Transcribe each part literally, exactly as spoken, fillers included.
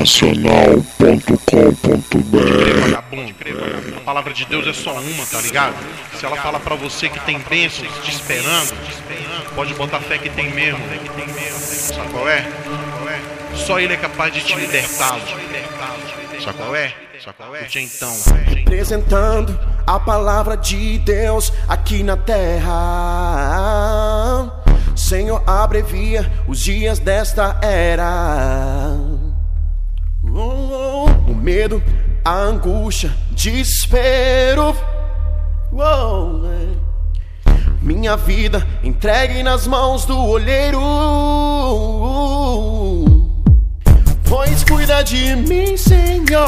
nacional ponto com ponto b r. A palavra de Deus é só uma, tá ligado? Se ela fala pra você que tem bênçãos te esperando, pode botar fé que tem mesmo. Sabe qual é? Só Ele é capaz de te libertá-lo. Sabe qual é? Sabe qual é? Então, representando a palavra de Deus aqui na terra, Senhor, abrevia os dias desta era. Oh, oh, o medo, a angústia, desespero. Oh, é. Minha vida entregue nas mãos do olheiro, pois cuida de mim, Senhor.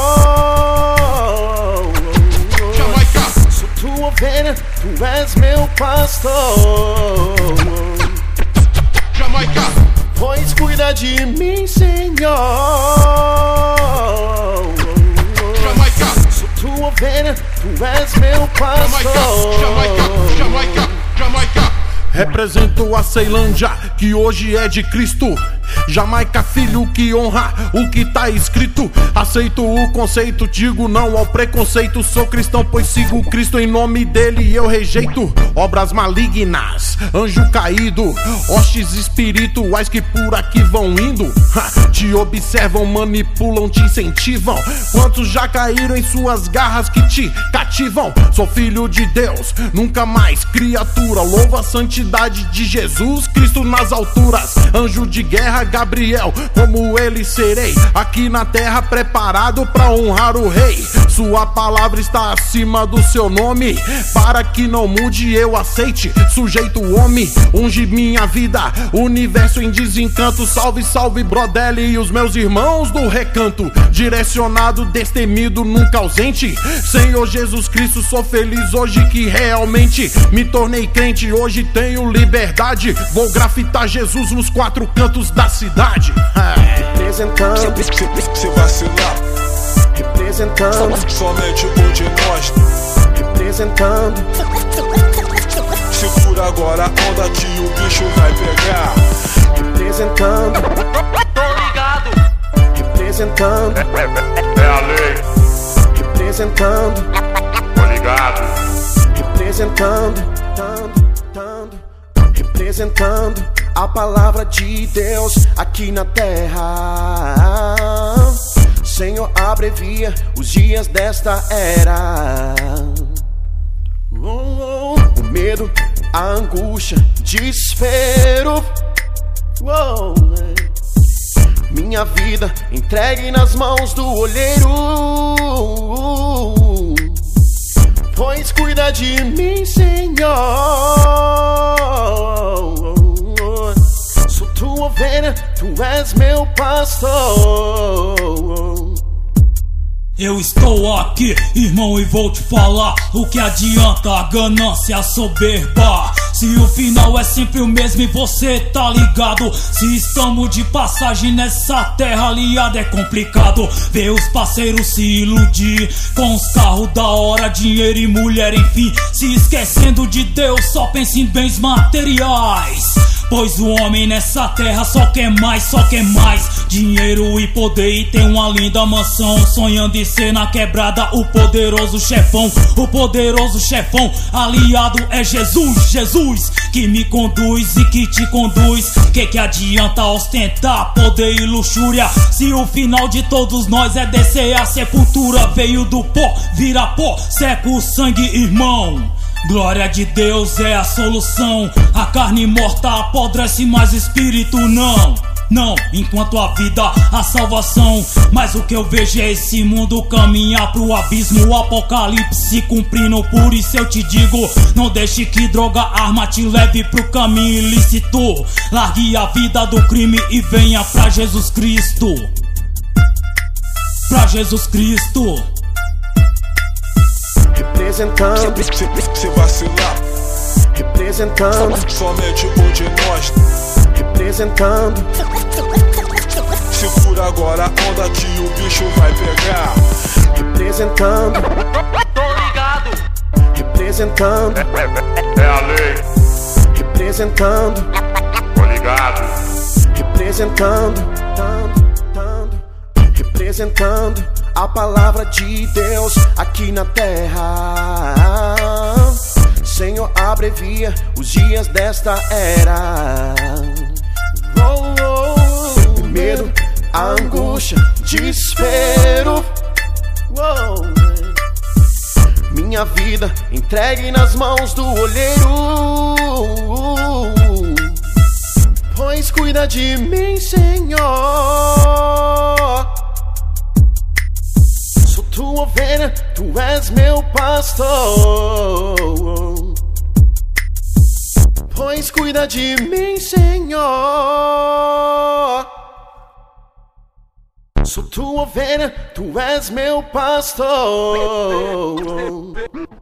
Jamaica, sou tua ovelha, tu és meu pastor. Jamaica, pois cuida de mim, Senhor. Jamaica, sou tua ovelha, tu és meu pastor. Jamaica, Jamaica, Jamaica. Represento a Ceilândia, que hoje é de Cristo. Jamaica, filho que honra o que tá escrito. Aceito o conceito, digo não ao preconceito. Sou cristão, pois sigo Cristo, em nome dele eu rejeito obras malignas, anjo caído, hostes espirituais que por aqui vão indo. Ha, te observam, manipulam, te incentivam. Quantos já caíram em suas garras que te cativam? Sou filho de Deus, nunca mais criatura. Louva a santidade de Jesus Cristo nas alturas. Anjo de guerra, Gabriel, como ele serei aqui na terra, preparado pra honrar o rei. Sua palavra está acima do seu nome, para que não mude eu aceite. Sujeito o homem, unge minha vida, universo em desencanto. Salve, salve, Brodelli e os meus irmãos do recanto. Direcionado, destemido, nunca ausente. Senhor Jesus Cristo, sou feliz hoje que realmente me tornei crente. Hoje tenho liberdade, vou grafitar Jesus nos quatro cantos da cidade. Representando, Se vacilar, representando, somente um de nós. representando, Segura agora a onda que o bicho vai pegar. representando, Tô ligado, representando, é a lei, representando, tô ligado. representando, tando, tando, representando a palavra de Deus aqui na terra. Senhor, abrevia os dias desta era. Oh, oh, o medo, a angústia, desespero. Oh, é. Minha vida entregue nas mãos do olheiro, pois cuida de mim, Senhor. Sou tua ovelha, tu és meu pastor. Eu estou aqui, irmão, e vou te falar o que adianta a ganância, a soberba, se o final é sempre o mesmo e você tá ligado. Se estamos de passagem nessa terra aliada é complicado. Ver os parceiros se iludir com os carros da hora, dinheiro e mulher, enfim, se esquecendo de Deus, só pensa em bens materiais. Pois o homem nessa terra só quer mais, só quer mais dinheiro e poder, e tem uma linda mansão, sonhando em ser na quebrada o poderoso chefão. O poderoso chefão aliado é Jesus, Jesus que me conduz e que te conduz. Que que adianta ostentar poder e luxúria, se o final de todos nós é descer a sepultura? Veio do pó, vira pó, seca o sangue, irmão. Glória de Deus é a solução. A carne morta apodrece, mas o espírito não. Não, enquanto a vida, a salvação. Mas o que eu vejo é esse mundo caminhar pro abismo, o apocalipse se cumprindo. Por isso eu te digo, não deixe que droga, arma te leve pro caminho ilícito. Largue a vida do crime e venha pra Jesus Cristo. Pra Jesus Cristo. Representando, Se, se vacilar, representando, somente um de nós. representando, Segura agora a onda que o bicho vai pegar. representando, Tô ligado, representando, é a lei, representando, tô ligado. representando, tando, tando, representando a palavra de Deus aqui na terra. Senhor, abrevia os dias desta era. Oh, oh, o medo, a angústia, desespero. Oh, minha vida entregue nas mãos do olheiro, pois cuida de mim, Senhor. Sou tua ovelha, tu és meu pastor, pois cuida de mim, Senhor. Sou tua ovelha, tu és meu pastor.